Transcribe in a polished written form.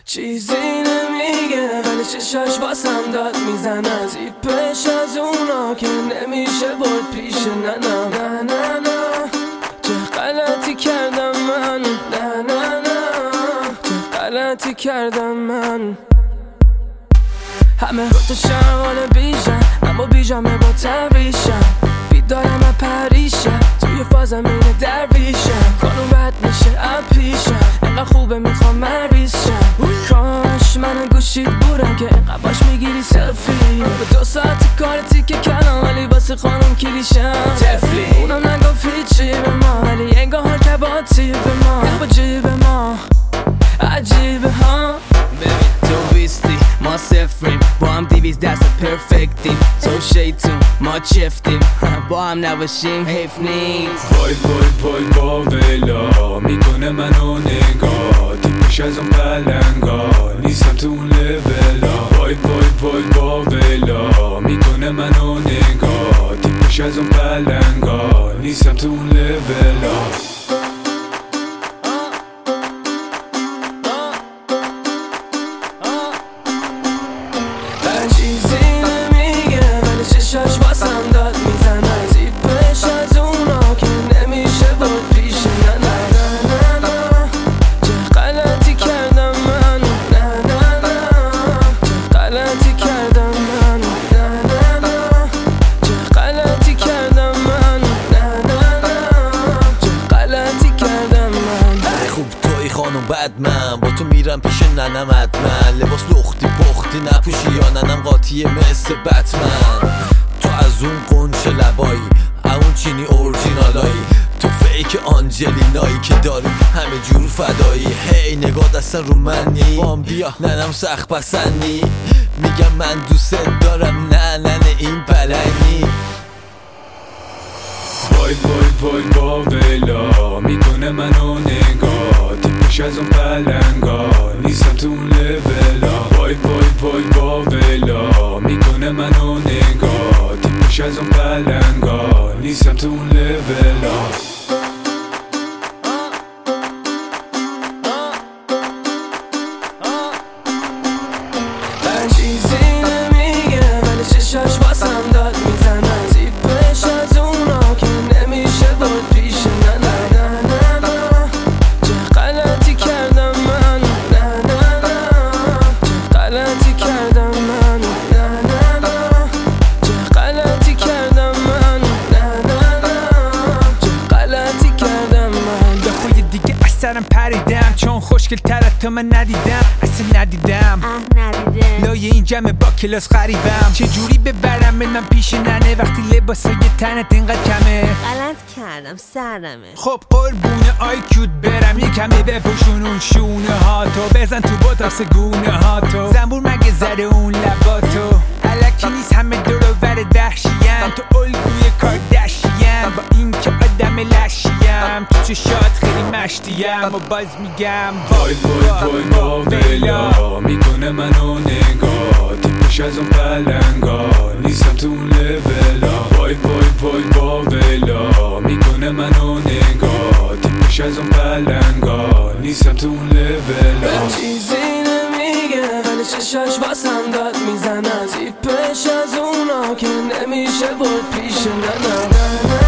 چیزی نمیگه ولی چشاش واسم داد میزنه، تیپش از اونا که نمیشه برد پیش نه نه نه نه نه. چه غلطی کردم من، نه نه نه، چه غلطی کردم من. همه گفتشم حال بیشم، اما بیجامه با تبریشم، بیدارم و پریشم، توی فازم اینه درویشم. خانوم بد میشه اپیشم، اینقدر خوبه میخوام مریضشم. کاش من گوشید بودم که اینقدر باش میگیری سلفی. به 2 ساعت کارتی که کردم ولی واسه خانوم کلیشم تفلی. اونم نگفت هیچی به ما ولی انگار حال که با تیب ما با جیب ما عجیبه ها. ببین تو بیستی ما صفریم، با هم 200 دست پرفکتیم، تو شیطون ما چفتیم، با هم نباشیم حیف نیست. وای وای وای با ویلا میکنه منو نگاه، تیپش از اون پلنگا نیستم تو اون لولا. وای وای وای با ویلا میکنه منو نگاه، تیپش از اون پلنگا نیستم تو اون لولا. چیزی نمیگه ولی چشاش واسم داد میزنه، تیپش از اونا که نمیشه برد پیش نه نه نه نه نه. چه غلطی کردم من، نه نه نه، چه غلطی کردم من، نه نه نه، چه غلطی کردم من، نه نه نه، چه غلطی کردم من. خوب توی خانم بد من با تو میرم پیش ننم حتما، لباس لختی پختی نپوشی یا ننم قاطیه مثل بتمن. تو از اون قنچه لبایی، اون چینی اورجینالایی، تو فیک آنجلینایی که داری همه جور فدایی. هی نگاه دستن رو منی، بام بیا ننم سخت پسندی، میگم من دوست دارم نه ننه این پلنگی. وای وای وای با ویلا میکنه منو نگاه، تیپش از اون پلنگا نیستم تو اون لولا. وای وای وای با ویلا میکنه منو نگاه، تیپش از اون پلنگا نیستم تو اون لولا. چیزی نمیگه ولی چشاش واسم داد میزنه، تیپش از اونا که نمیشه برد پیش نه نه نه نه نه. چه غلطی کردم من، نه نه نه، چه غلطی کردم من، نه نه نه، چه غلطی کردم من، نه نه نه، چه غلطی کردم من. دفعه دیگه اثرم پریدم چون خوشگل تر تو من ندیدم، اصلا ندیدم لای این جمع با کلاس غریبم. چجوری ببرم منم پیش ننه وقتی لباسای تنت اینقدر کمه؟ غلط کردم سرمه. خب قربون آیکیوت برم یه کمی بپوشون اون شونه هاتو، بزن تو بوتاکس گونه هاتو، زنبور مگه زده اون لباتو، الکی نیست همه دور و بر دهشیم، تو الگوی کاردشیم، با این که آدم لشیم، تو چشات خیلی مشتیم و باز میگم وای وای وای با ویلا میکنه منو نگاه، تیپش از اون پلنگا نیستم تو اون لولا. وای وای وای با ویلا میکنه منو نگاه، تیپش از اون پلنگا نیستم تو اون لولا. چیزی نمیگه ولی چشاش واسم داد میزنه، تیپش از اونا که نمیشه برد پیش نه نه نه نه.